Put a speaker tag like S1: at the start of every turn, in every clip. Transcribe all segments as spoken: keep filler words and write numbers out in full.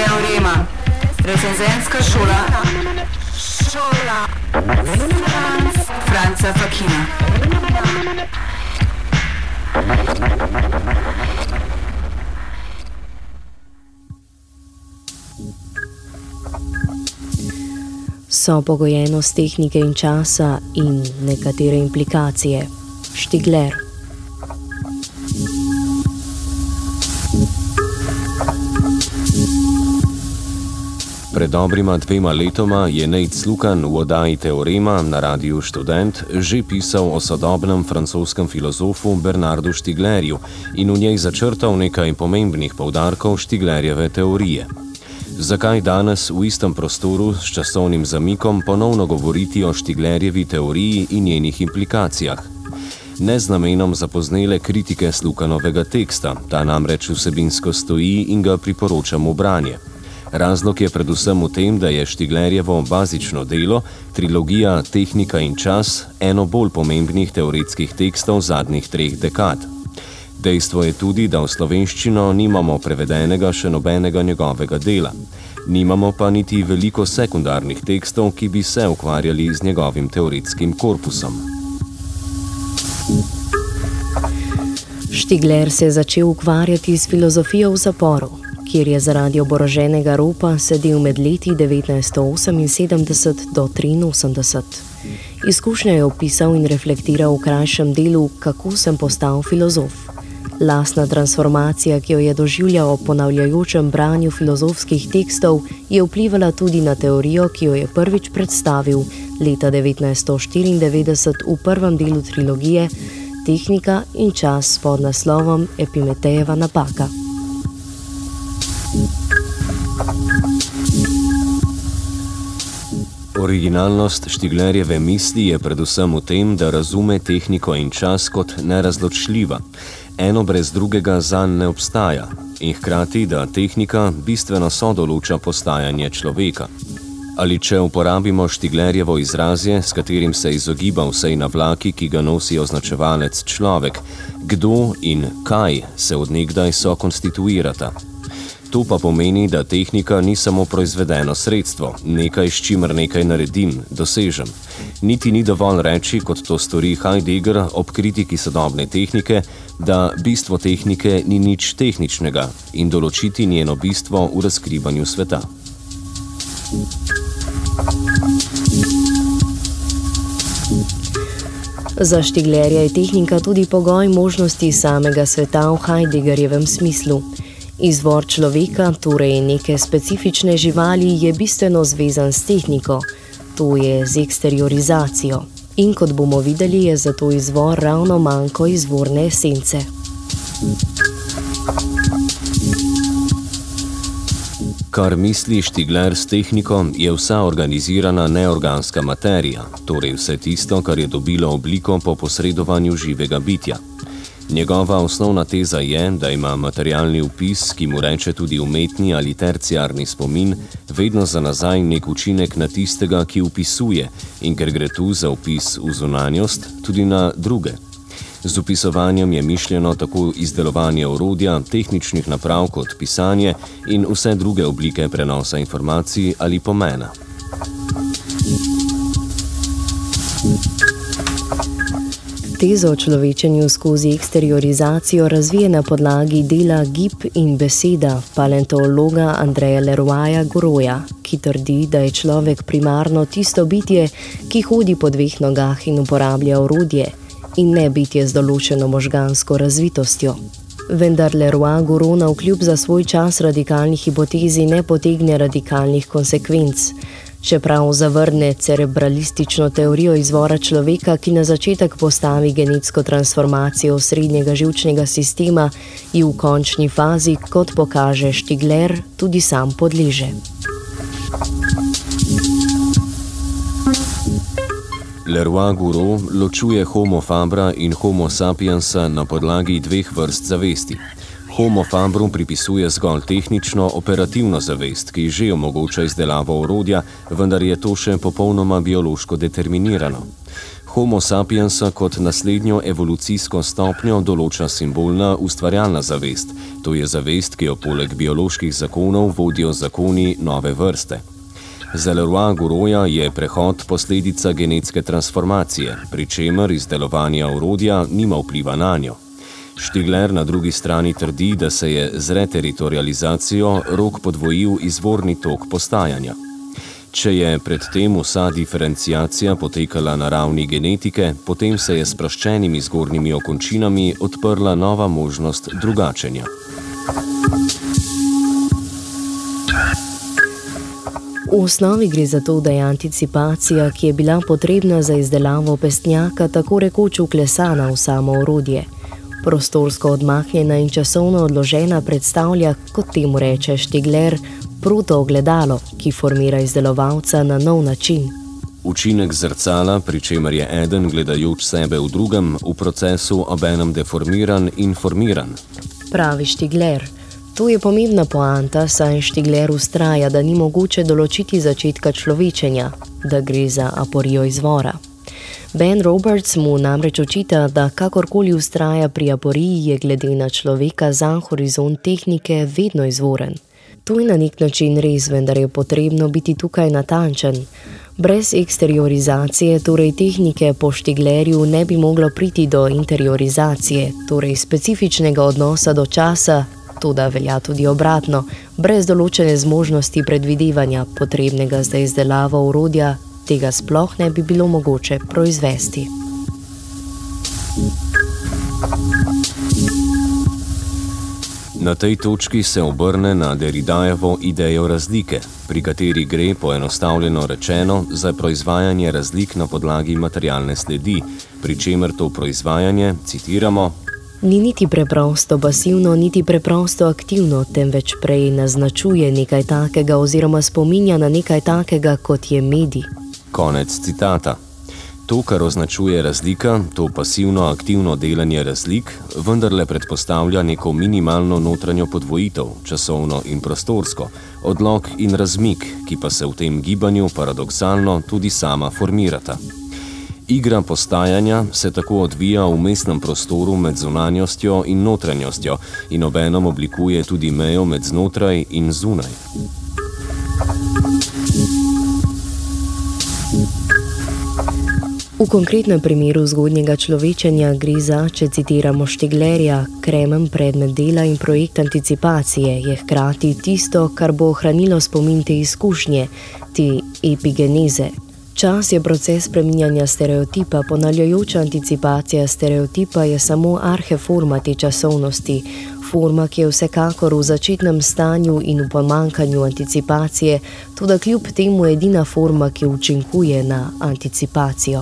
S1: Teorema. Recenzentska šola. Šola. Franca Fakina.
S2: So pogojenost tehnike in časa in nekatere implikacije. Štigler.
S3: Pred dobrima dvema letoma je Nejc Slukan v oddaji Teorema na Radiu Študent že pisal o sodobnem francoskem filozofu Bernardu Štiglerju in v njej začrtal nekaj pomembnih poudarkov Štiglerjeve teorije. Zakaj danes v istem prostoru s časovnim zamikom ponovno govoriti o Štiglerjevi teoriji in njenih implikacijah? Ne z namenom zapoznele kritike Slukanovega teksta, ta namreč vsebinsko stoji in ga priporočam v branje. Razlog je predvsem v tem, da je Štiglerjevo bazično delo, trilogija Tehnika in čas, eno bolj pomembnih teoretskih tekstov zadnjih treh dekad. Dejstvo je tudi, da v slovenščino nimamo prevedenega še nobenega njegovega dela. Nimamo pa niti veliko sekundarnih tekstov, ki bi se ukvarjali z njegovim teoretskim korpusom.
S2: Štigler se je začel ukvarjati s filozofijo v zaporu, kjer je zaradi oboroženega ropa sedel med leti devetnajststo oseminsedemdeset do triinosemdeset. Izkušnjo je opisal in reflektiral v krajšem delu Kako sem postal filozof. Lastna transformacija, ki jo je doživljal ob ponavljajočem branju filozofskih tekstov, je vplivala tudi na teorijo, ki jo je prvič predstavil leta devetnajststo štiriindevetdeset v prvem delu trilogije Tehnika in čas pod naslovom Epimetejeva napaka.
S3: Originalnost Štiglerjeve misli je predvsem v tem, da razume tehniko in čas kot nerazločljiva. Eno brez drugega zanj ne obstaja in hkrati, da tehnika bistveno sodoloča postajanje človeka. Ali če uporabimo Štiglerjevo izrazje, s katerim se izogiba vsej navlaki, ki ga nosi označevalec človek, kdo in kaj se od nekdaj so konstituirata. To pa pomeni, da tehnika ni samo proizvedeno sredstvo, nekaj, s čimer nekaj naredim, dosežem. Niti ni dovolj reči, kot to stori Heidegger ob kritiki sodobne tehnike, da bistvo tehnike ni nič tehničnega in določiti njeno bistvo v razkrivanju sveta.
S2: Za Štiglerja je tehnika tudi pogoj možnosti samega sveta v Heideggerjevem smislu. Izvor človeka, torej neke specifične živali, je bistveno zvezan s tehniko, to je z eksteriorizacijo. In kot bomo videli, je zato izvor ravno manjko izvorne esence.
S3: Kar misli Štigler s tehniko, je vsa organizirana neorganska materija, torej vse tisto, kar je dobilo obliko po posredovanju živega bitja. Njegova osnovna teza je, da ima materialni vpis, ki mu reče tudi umetni ali terciarni spomin, vedno za nazaj nek učinek na tistega, ki vpisuje, in ker gre tu za vpis v zunanjost, tudi na druge. Z vpisovanjem je mišljeno tako izdelovanje orodja, tehničnih naprav kot pisanje in vse druge oblike prenosa informacij ali pomena.
S2: Tezo o človečenju skozi eksteriorizacijo razvije na podlagi dela Gib in beseda paleontologa Andreja Leroya Goroja, ki trdi, da je človek primarno tisto bitje, ki hodi po dveh nogah in uporablja orodje, in ne bitje z določeno možgansko razvitostjo. Vendar Leroy Goro navkljub za svoj čas radikalni hipotezi ne potegne radikalnih konsekvenc, čeprav zavrne cerebralistično teorijo izvora človeka, ki na začetek postavi genetsko transformacijo srednjega živčnega sistema in v končni fazi, kot pokaže Štigler, tudi sam podleže.
S3: Leroy Goro ločuje Homo fabra in Homo sapiensa na podlagi dveh vrst zavesti. Homo fabru pripisuje zgolj tehnično, operativno zavest, ki že omogoča izdelavo orodja, vendar je to še popolnoma biološko determinirano. Homo sapiensa kot naslednjo evolucijsko stopnjo določa simbolna ustvarjalna zavest, to je zavest, ki jo poleg bioloških zakonov vodijo zakoni nove vrste. Za Leroy-Gourauja je prehod posledica genetske transformacije, pri čemer izdelovanja orodja nima vpliva nanjo. Stigler na drugi strani trdi, da se je z reteritorializacijo rok podvojil izvorni tok postajanja. Če je predtem vsa diferenciacija potekala na ravni genetike, potem se je s sproščenimi zgornjimi okončinami odprla nova možnost drugačenja.
S2: V osnovi gre za to, da je anticipacija, ki je bila potrebna za izdelavo pestnjaka, tako rekoč vklesana v samo orodje. Prostorsko odmaknjena in časovno odložena predstavlja, kot temu reče Stigler, protoogledalo, ki formira izdelovalca na nov način.
S3: Učinek zrcala, pri čemer je eden gledajoč sebe v drugem, v procesu obenem deformiran in formiran.
S2: Pravi Stigler. To je pomembna poanta, saj Stigler vztraja, da ni mogoče določiti začetka človečenja, da gre za aporijo izvora. Ben Roberts mu namreč očita, da kakorkoli vztraja pri aporiji, je glede na človeka za horizont tehnike vedno izvoren. To je na nek način res, vendar je potrebno biti tukaj natančen. Brez eksteriorizacije, torej tehnike po Stiglerju, ne bi moglo priti do interiorizacije, torej specifičnega odnosa do časa, toda velja tudi obratno, brez določene zmožnosti predvidevanja, potrebnega za izdelavo orodja, tega sploh ne bi bilo mogoče proizvesti.
S3: Na tej točki se obrne na Derridajevo idejo razlike, pri kateri gre, poenostavljeno rečeno, za proizvajanje razlik na podlagi materialne sledi, pri čemer to proizvajanje, citiramo,
S2: ni niti preprosto pasivno, niti preprosto aktivno, temveč prej naznačuje nekaj takega oziroma spominja na nekaj takega, kot je medij.
S3: Konec citata. To, kar označuje razlika, to pasivno-aktivno delanje razlik, vendarle predpostavlja neko minimalno notranjo podvojitev, časovno in prostorsko, odlog in razmik, ki pa se v tem gibanju paradoksalno tudi sama formirata. Igra postajanja se tako odvija v mestnem prostoru med zunanjostjo in notranjostjo in obenem oblikuje tudi mejo med znotraj in zunaj.
S2: V konkretnem primeru zgodnjega človečenja gre za, če citiramo Stiglerja, kremen predmet dela in projekt anticipacije je hkrati tisto, kar bo ohranilo spomin te izkušnje, te epigeneze. Čas je proces spreminjanja stereotipa, ponavljajoča anticipacija stereotipa je samo arheforma te časovnosti, forma, ki je vsekakor v začetnem stanju in v pomanjkanju anticipacije, toda kljub temu edina forma, ki učinkuje na anticipacijo.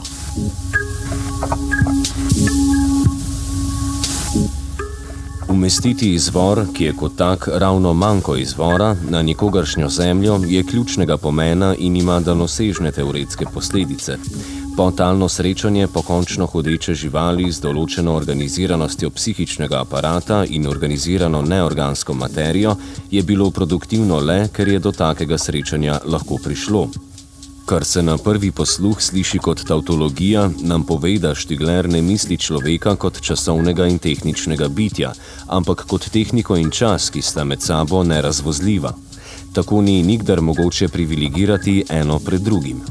S3: Umestiti izvor, ki je kot tak ravno manjko izvora, na nikogaršnjo zemljo je ključnega pomena in ima daljnosežne teoretske posledice. Potalno srečanje pokončno hodeče živali z določeno organiziranostjo psihičnega aparata in organizirano neorgansko materijo je bilo produktivno le, ker je do takega srečanja lahko prišlo. Kar se na prvi posluh sliši kot tautologija, nam pove, da Stigler ne misli človeka kot časovnega in tehničnega bitja, ampak kot tehniko in čas, ki sta med sabo nerazvozljiva. Tako ni nikdar mogoče privilegirati eno pred drugim.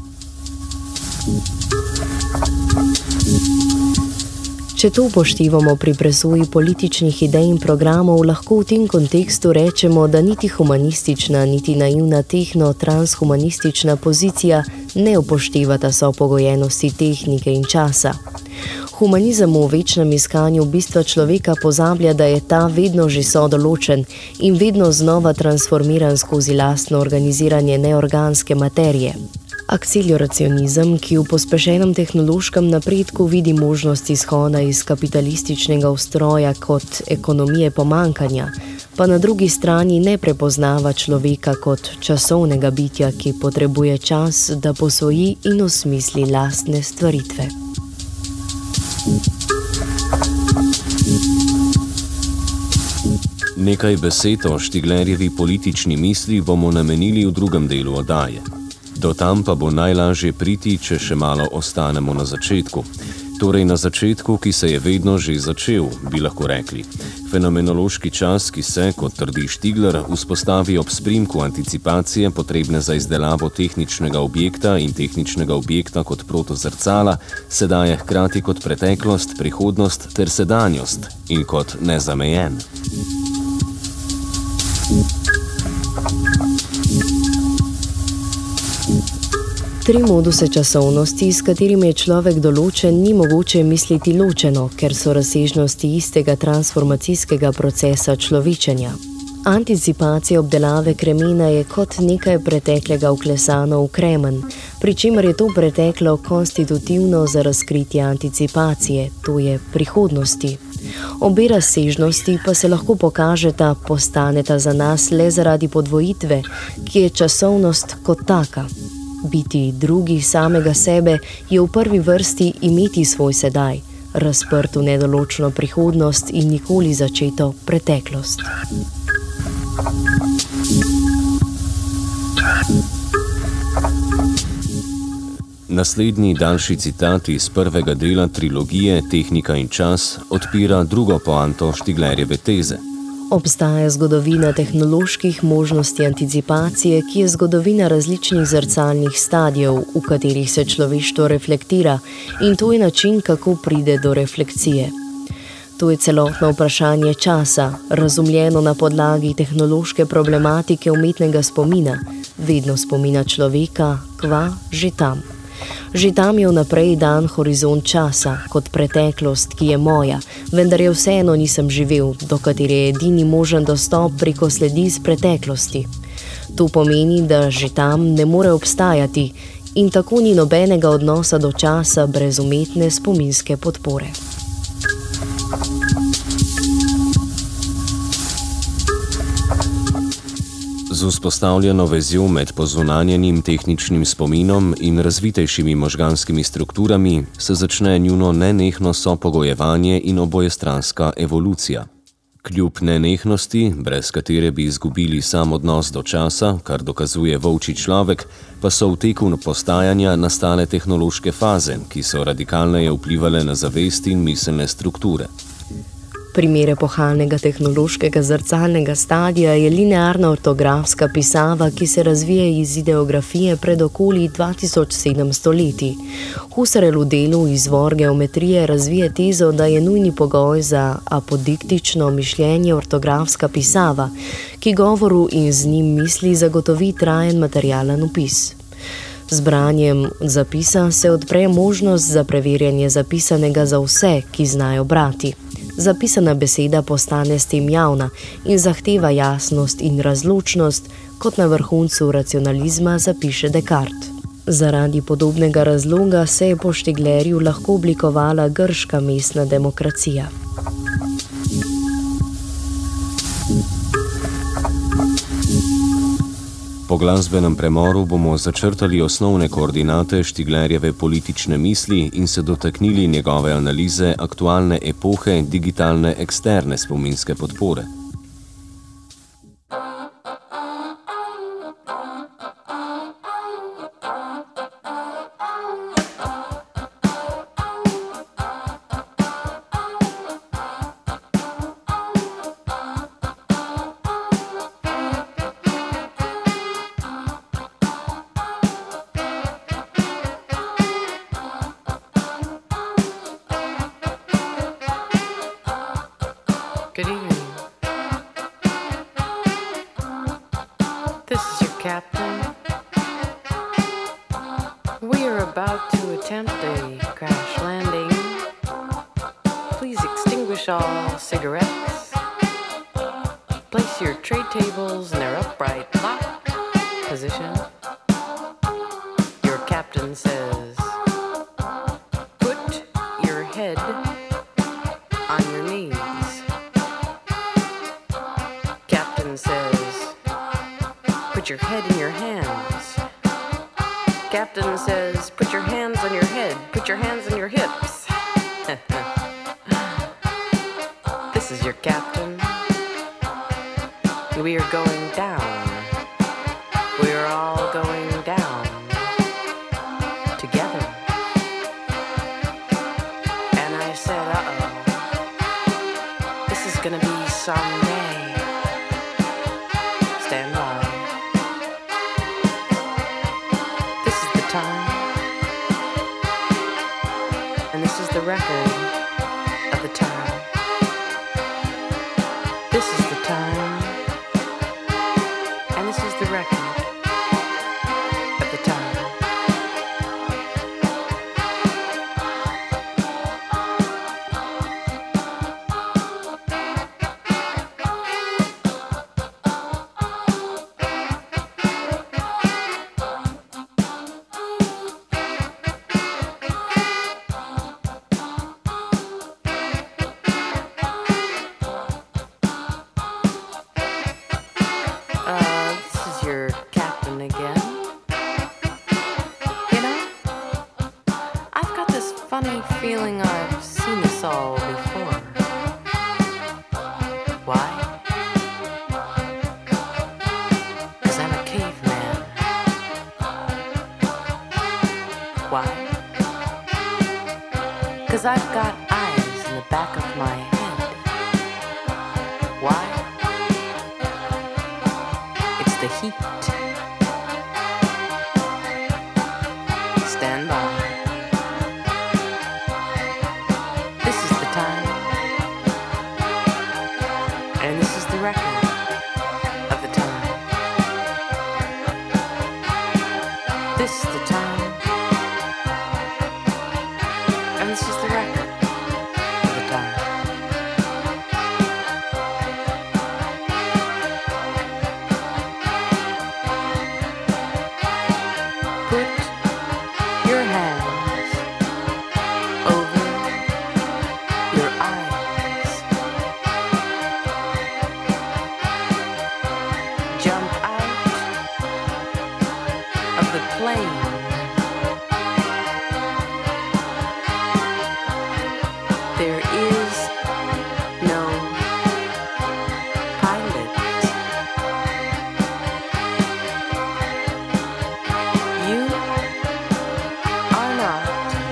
S2: Če to upoštevamo pri presoji političnih idej in programov, lahko v tem kontekstu rečemo, da niti humanistična, niti naivna tehno-transhumanistična pozicija ne upoštevata sopogojenosti tehnike in časa. Humanizem v večnem iskanju bistva človeka pozablja, da je ta vedno že sodoločen in vedno znova transformiran skozi lastno organiziranje neorganske materije. Akceleracionizem, ki v pospešenem tehnološkem napredku vidi možnost izhoda iz kapitalističnega ustroja kot ekonomije pomankanja, pa na drugi strani ne prepoznava človeka kot časovnega bitja, ki potrebuje čas, da posvoji in osmisli lastne stvaritve.
S3: Nekaj besed o Stiglerjevi politični misli bomo namenili v drugem delu oddaje. Do tam pa bo najlažje priti, če še malo ostanemo na začetku. Torej na začetku, ki se je vedno že začel, bi lahko rekli. Fenomenološki čas, ki se, kot trdi Stigler, vzpostavi ob sprimku anticipacije, potrebne za izdelavo tehničnega objekta in tehničnega objekta kot protozrcala, se daje hkrati kot preteklost, prihodnost ter sedanjost in kot nezamejen.
S2: Tri moduse časovnosti, s katerimi je človek določen, ni mogoče misliti ločeno, ker so razsežnosti istega transformacijskega procesa človečenja. Anticipacija obdelave kremena je kot nekaj preteklega vklesano v kremen, pri čemer je to preteklo konstitutivno za razkritje anticipacije, to je prihodnosti. Obe razsežnosti pa se lahko pokažeta, postaneta za nas le zaradi podvojitve, ki je časovnost kot taka. Biti drugi samega sebe je v prvi vrsti imeti svoj sedaj, razprt v nedoločno prihodnost in nikoli začeto preteklost.
S3: Naslednji daljši citat iz prvega dela trilogije Tehnika in čas odpira drugo poanto Stiglerjeve teze.
S2: Obstaja zgodovina tehnoloških možnosti anticipacije, ki je zgodovina različnih zrcalnih stadijev, v katerih se človeštvo reflektira, in to je način, kako pride do refleksije. To je celotno vprašanje časa, razumljeno na podlagi tehnološke problematike umetnega spomina, vedno spomina človeka, kva že tam. Že tam je vnaprej dan horizont časa, kot preteklost, ki je moja, vendar je vseeno nisem živel, do katere je edini možen dostop preko sledi iz preteklosti. To pomeni, da že tam ne more obstajati in tako ni nobenega odnosa do časa brez umetne spominske podpore.
S3: Z vzpostavljeno vezjo med pozunanjenim tehničnim spominom in razvitejšimi možganskimi strukturami se začne njuno nenehno sopogojevanje in obojestranska evolucija. Kljub nenehnosti, brez katere bi izgubili sam odnos do časa, kar dokazuje volčji človek, pa so v teku postajanja nastale tehnološke faze, ki so radikalneje vplivale na zavest in miselne strukture.
S2: Primer epohalnega tehnološkega zrcalnega stadija je linearna ortografska pisava, ki se razvije iz ideografije pred okoli dva tisoč sedemsto leti. Husserl v delu Izvor geometrije razvije tezo, da je nujni pogoj za apodiktično mišljenje ortografska pisava, ki govoru in z njim misli zagotovi trajen materialen opis. Z branjem zapisa se odpre možnost za preverjanje zapisanega za vse, ki znajo brati. Zapisana beseda postane s tem javna in zahteva jasnost in razločnost, kot na vrhuncu racionalizma zapiše Descartes. Zaradi podobnega razloga se je po Stiglerju lahko oblikovala grška mestna demokracija.
S3: Po glasbenem premoru bomo začrtali osnovne koordinate Stiglerjeve politične misli in se dotaknili njegove analize aktualne epohe digitalne eksterne spominske podpore.
S4: Good evening. This is your captain. We are about to attempt a crash landing. Please extinguish all cigarettes. Place your tray tables in their upright lock position. Your captain says, put your head on your knees. Captain says, put your head in your hands. Captain says, put your hands on your head. Put your hands on your hips. This is your captain. We are going down. We are all going down. gonna be someday. Stand by. This is the time, and this is the record of the time. This is the time, and this is the record of the time. Feeling I've seen this all before. Why? 'Cause I'm a caveman. Why? 'Cause I've got eyes in the back of my head. Why? It's the heat. Stand by. Record of the time. This is the time, and this is the record of the time. Put your hands over your eyes. Jump out of the plane. There is no pilot. You are not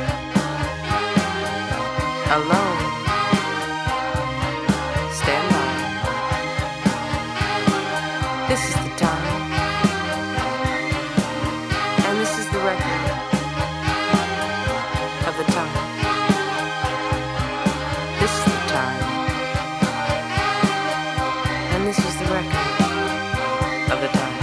S4: alone. Stand by. This is the time, and this is the record of the time. This is the time, and this is the record of the time.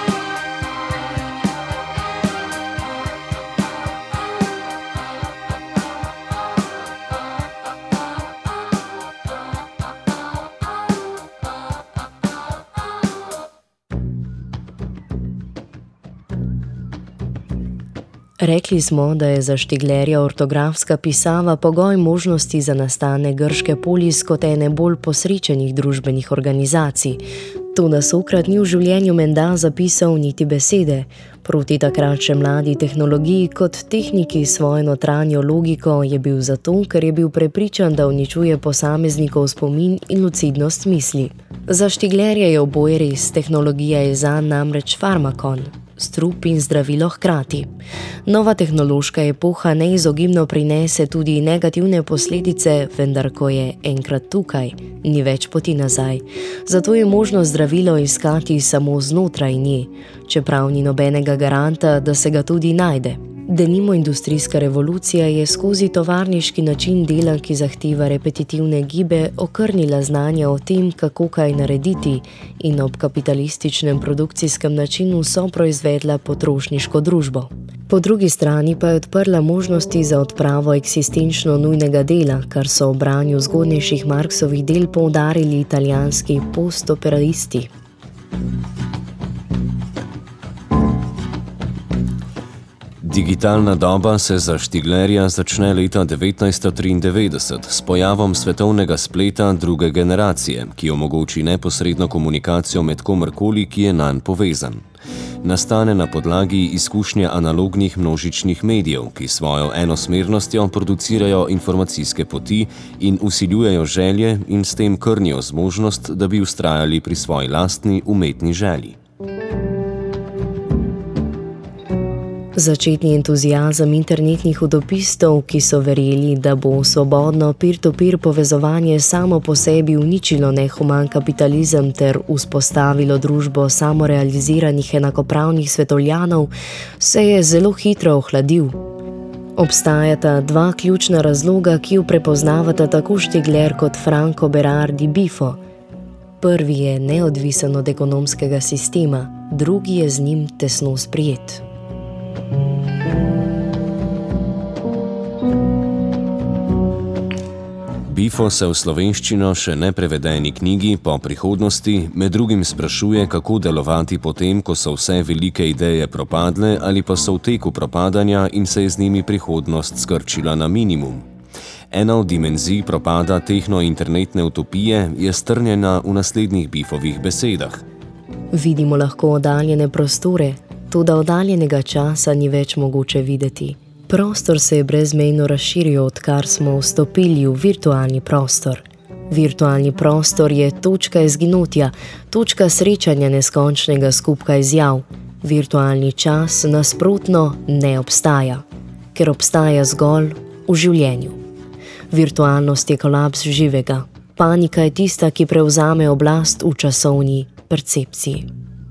S2: Rekli smo, da je za Štiglerja ortografska pisava pogoj možnosti za nastanek grške polis kot ene bolj posrečenih družbenih organizacij. Toda Sokrat ni v življenju menda zapisal niti besede. Proti takrat še mladi tehnologiji kot tehniki svojo notranjo logiko je bil zato, ker je bil prepričan, da uničuje posameznikov spomin in lucidnost misli. Za Štiglerja je oboje res, tehnologija je zanj namreč farmakon. Strup in zdravilo hkrati. Nova tehnološka epoha neizogibno prinese tudi negativne posledice, vendar ko je enkrat tukaj, ni več poti nazaj. Zato je možno zdravilo iskati samo znotraj nje, čeprav ni nobenega garanta, da se ga tudi najde. Denimo industrijska revolucija je skozi tovarniški način dela, ki zahteva repetitivne gibe, okrnila znanja o tem, kako kaj narediti, in ob kapitalističnem produkcijskem načinu soproizvedla potrošniško družbo. Po drugi strani pa je odprla možnosti za odpravo eksistenčno nujnega dela, kar so v branju zgodnejših Marksovih del poudarili italijanski postoperalisti.
S3: Digitalna doba se za Štiglerja začne leta devetnajststo triindevetdeset s pojavom svetovnega spleta druge generacije, ki omogoči neposredno komunikacijo med komerkoli, ki je nanj povezan. Nastane na podlagi izkušnje analognih množičnih medijev, ki svojo enosmernostjo producirajo informacijske poti in vsiljujejo želje in s tem krnijo zmožnost, da bi vztrajali pri svoji lastni umetni želji.
S2: Začetni entuziazem internetnih utopistov, ki so verjeli, da bo svobodno peer-to-peer povezovanje samo po sebi uničilo nehuman kapitalizem ter vzpostavilo družbo samorealiziranih enakopravnih svetovljanov, se je zelo hitro ohladil. Obstajata dva ključna razloga, ki ju prepoznavata tako Štigler kot Franco Berardi Bifo. Prvi je neodvisen od ekonomskega sistema, drugi je z njim tesno sprijet.
S3: Bifo se v slovenščino še neprevedeni knjigi po prihodnosti med drugim sprašuje, kako delovati potem, ko so vse velike ideje propadle ali pa so v teku propadanja in se je z njimi prihodnost skrčila na minimum. Ena od dimenzij propada tehno-internetne utopije je strnjena v naslednjih Bifovih besedah.
S2: Vidimo lahko oddaljene prostore, toda oddaljenega časa ni več mogoče videti. Prostor se je brezmejno razširil, odkar smo vstopili v virtualni prostor. Virtualni prostor je točka izginotja, točka srečanja neskončnega skupka izjav. Virtualni čas nasprotno ne obstaja, ker obstaja zgolj v življenju. Virtualnost je kolaps živega. Panika je tista, ki prevzame oblast v časovni percepciji.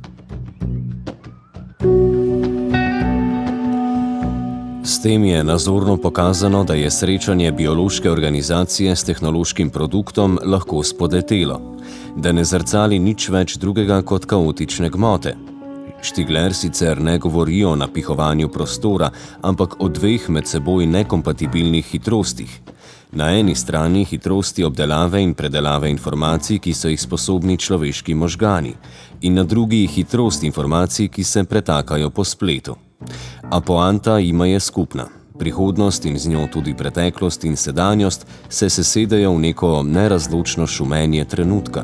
S3: S tem je nazorno pokazano, da je srečanje biološke organizacije s tehnološkim produktom lahko spodletelo, da ne zrcali nič več drugega kot kaotične gmote. Štigler sicer ne govori o napihovanju prostora, ampak o dveh med seboj nekompatibilnih hitrostih. Na eni strani hitrosti obdelave in predelave informacij, ki so jih sposobni človeški možgani, in na drugi hitrost informacij, ki se pretakajo po spletu. A poanta jima je skupna. Prihodnost in z njo tudi preteklost in sedanjost se sesedajo v neko nerazločno šumenje trenutka.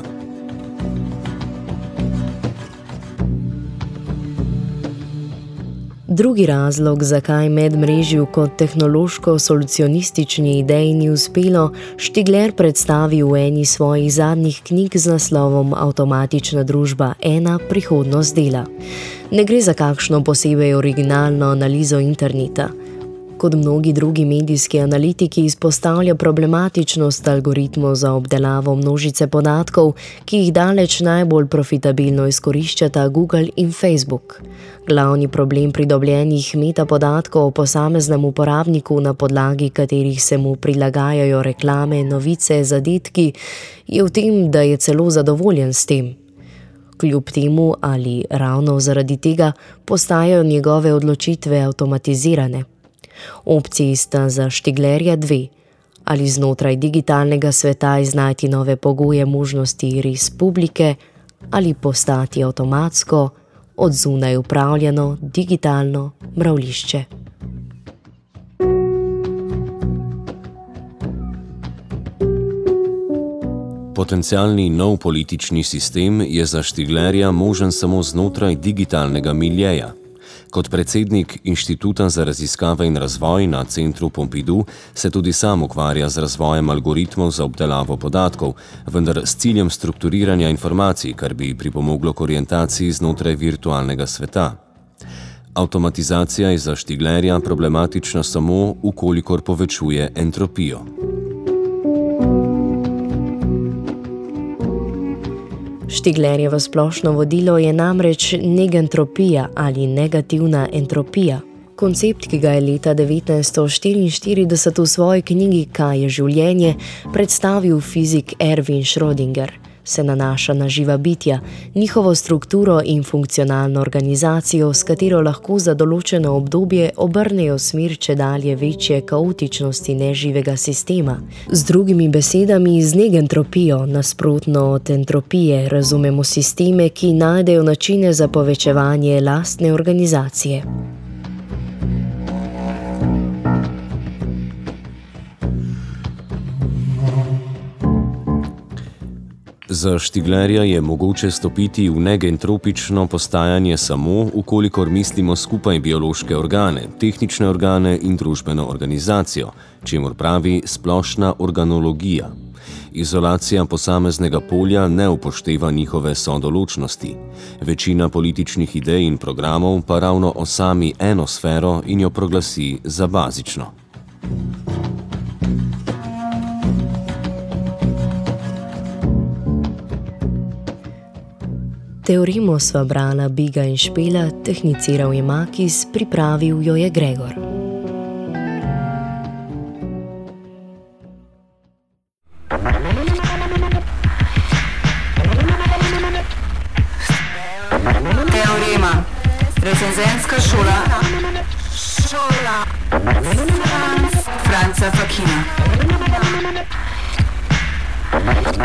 S2: Drugi razlog, zakaj medmrežju kot tehnološko-solucionistični ideji ni uspelo, Štigler predstavi v eni svojih zadnjih knjig z naslovom Avtomatična družba ena prihodnost dela. Ne gre za kakšno posebej originalno analizo interneta. Kot mnogi drugi medijski analitiki izpostavlja problematičnost algoritmov za obdelavo množice podatkov, ki jih daleč najbolj profitabilno izkoriščata Google in Facebook. Glavni problem pridobljenih metapodatkov o posameznem uporabniku, na podlagi katerih se mu prilagajajo reklame, novice, zadetki, je v tem, da je celo zadovoljen s tem. Kljub temu ali ravno zaradi tega postajajo njegove odločitve avtomatizirane. Opciji sta za Štiglerja dve, ali znotraj digitalnega sveta iznajti nove pogoje možnosti res publike ali postati avtomatsko, od zunaj upravljano digitalno mravljišče.
S3: Potencialni nov politični sistem je za Štiglerja možen samo znotraj digitalnega miljeja. Kot predsednik Inštituta za raziskave in razvoj na Centru Pompidou se tudi sam ukvarja z razvojem algoritmov za obdelavo podatkov, vendar s ciljem strukturiranja informacij, kar bi pripomoglo k orientaciji znotraj virtualnega sveta. Avtomatizacija je za Štiglerja problematična samo, ukolikor povečuje entropijo.
S2: Štiglerjevo splošno vodilo je namreč negentropija ali negativna entropija. Koncept, ki ga je leta devetnajststo štiriinštirideset v svoji knjigi Kaj je življenje predstavil fizik Erwin Schrödinger, se nanaša na živa bitja, njihovo strukturo in funkcionalno organizacijo, s katero lahko za določeno obdobje obrnejo smer čedalje večje kaotičnosti neživega sistema. Z drugimi besedami, z negentropijo, nasprotno od entropije, razumemo sisteme, ki najdejo načine za povečevanje lastne organizacije.
S3: Za Štiglerja je mogoče stopiti v negentropično postajanje samo, ukolikor mislimo skupaj biološke organe, tehnične organe in družbeno organizacijo, čemur pravi splošna organologija. Izolacija posameznega polja ne upošteva njihove sodoločnosti. Večina političnih idej in programov pa ravno osami eno sfero in jo proglasi za bazično.
S2: Teoremo sva brala Biga in Špela, tehniciral je Makis, pripravil jo je Gregor.
S1: Teorema. Recenzenska šola. Šola. Franca Fakina.